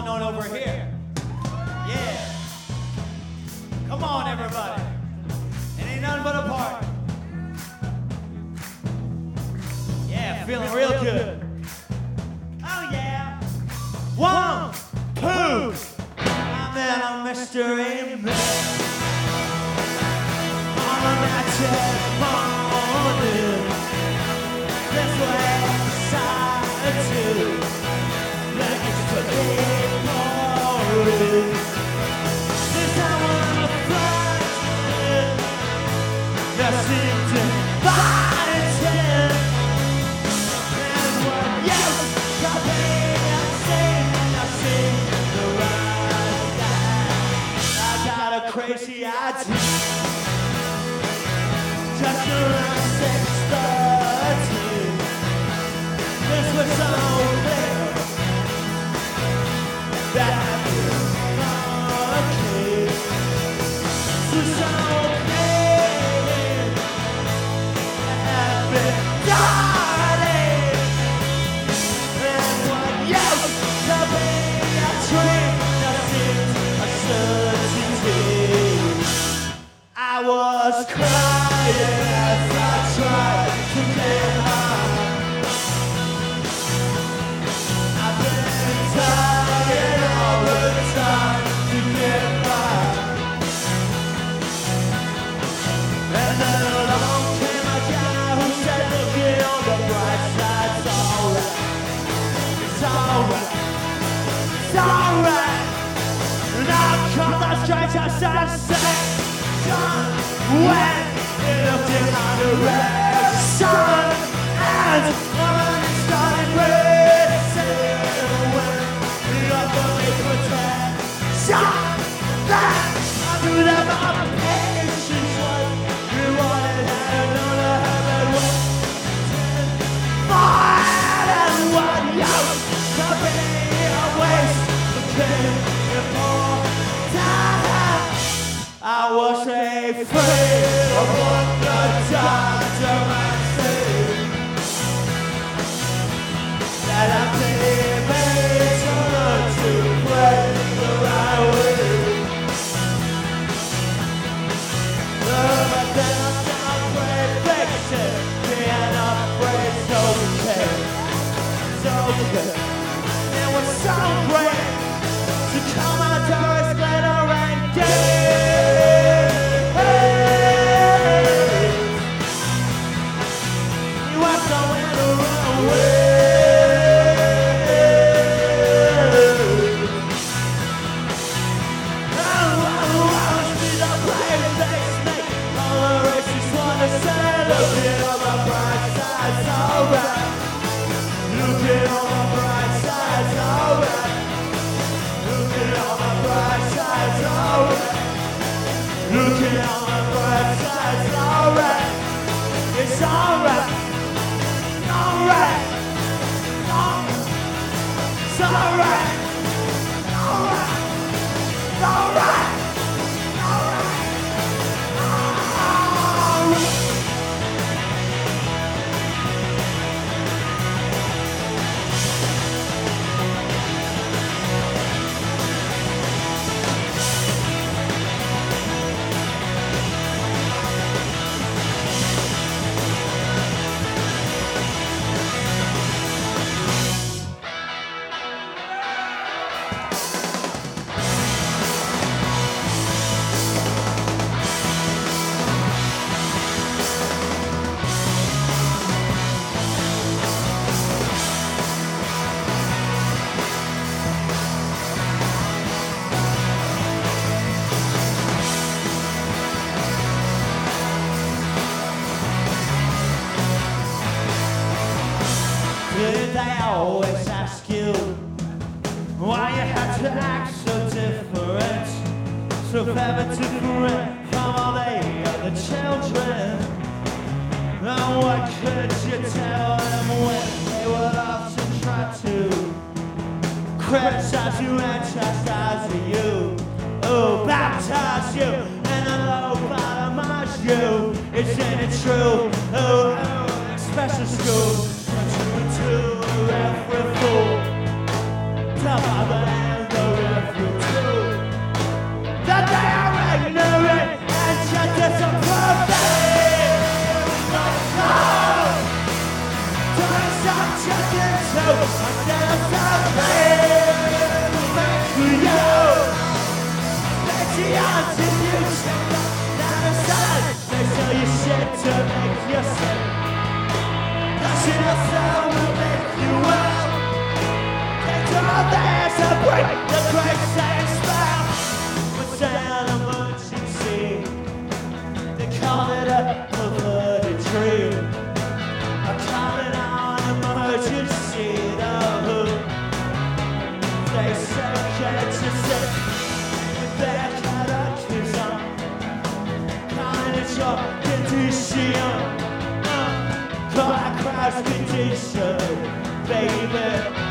going on over here? Yeah. Come on, everybody. It ain't nothing but a party. Yeah, feeling real good. Oh, yeah. 1, 2. I'm in a mystery man. On a magic morning. This way, side two. Like it's to be boring. This I wanna find. Nothing to find it. And what you got me, I sing the right guy. I got a crazy idea. Just around 6:30. This was so clear that I feel okay. This was so clear that I've been darling. And what you tell me, I dream, nothing, a certainty. I was crying as I tried to get high. I've been tired all the time to get by. And then along came a guy who said, looking on the bright side, it's alright. It's alright. It's alright. And I've come that strange outside and said, John, when it looked behind the red sun, and when it started racing away, not the protection that I knew that my patience was rewarded and another heaven was fine. And what you could be a waste of caring for time. I was afraid of what the doctor might say, that I may make her to play the right way. But then I found perfection, being afraid it's okay. It's okay. It was so great to come outdoors, glitter and day. You are going the wrong way. I see the brave face make all the racists wanna say, looking on the bright side, it's alright. Looking on the bright side, it's alright. Looking on the bright side, it's alright. Looking on the bright side, it's alright. It's alright. Alright. It's alright. Alright. It's alright. Did they always ask you why you had to act so different, so very different from all the other children? And what could you tell them when they would often try to criticize you and chastise you, oh, baptize you and lobotomize you? Isn't it true? Oh, special school. To every fool, tell by the end of shit to make you sick. Touching yourself will make you well. Take all there to break the great same spell. What's an emergency? They call it a perverted dream. I'm calling on emergency, the who. They say catch a sick with their catechism. Calling it your condition. Call that crash condition, baby.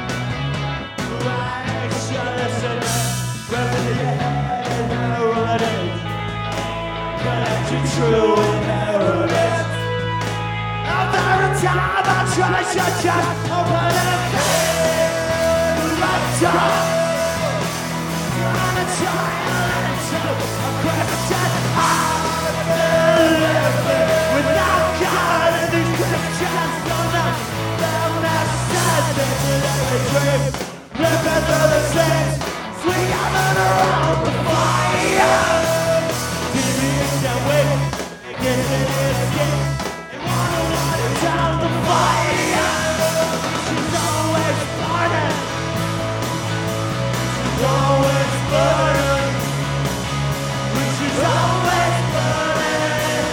Right, shut us in. Reverend in your head and neurotic. Connect you true inheritance. Every time I try to just open a can right time. Trying to try and let a question I've been living without God and these Christians don't know them messages in a dream. Living through the sins, swinging around the fire. Give me a sandwich, get in his skin. Down the fire, she's always burning. She's always burning. She's always burning.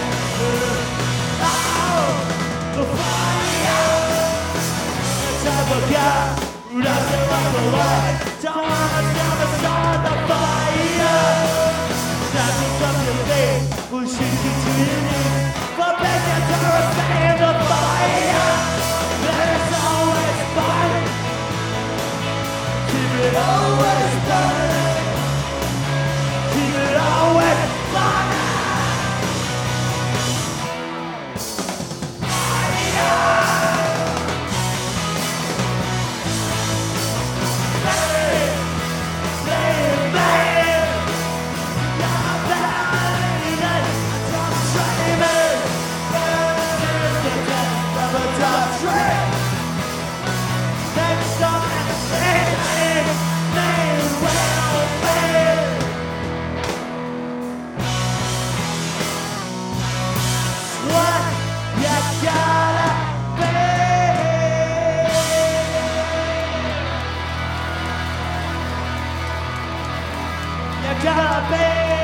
Oh, the fire. The type of guy who doesn't like the light. Don't wanna start the fire. Shackles up your face, pushing you to your knees. But make it to receive the fire. There's always burning. Keep it always burning. Keep it always burning. Gotta be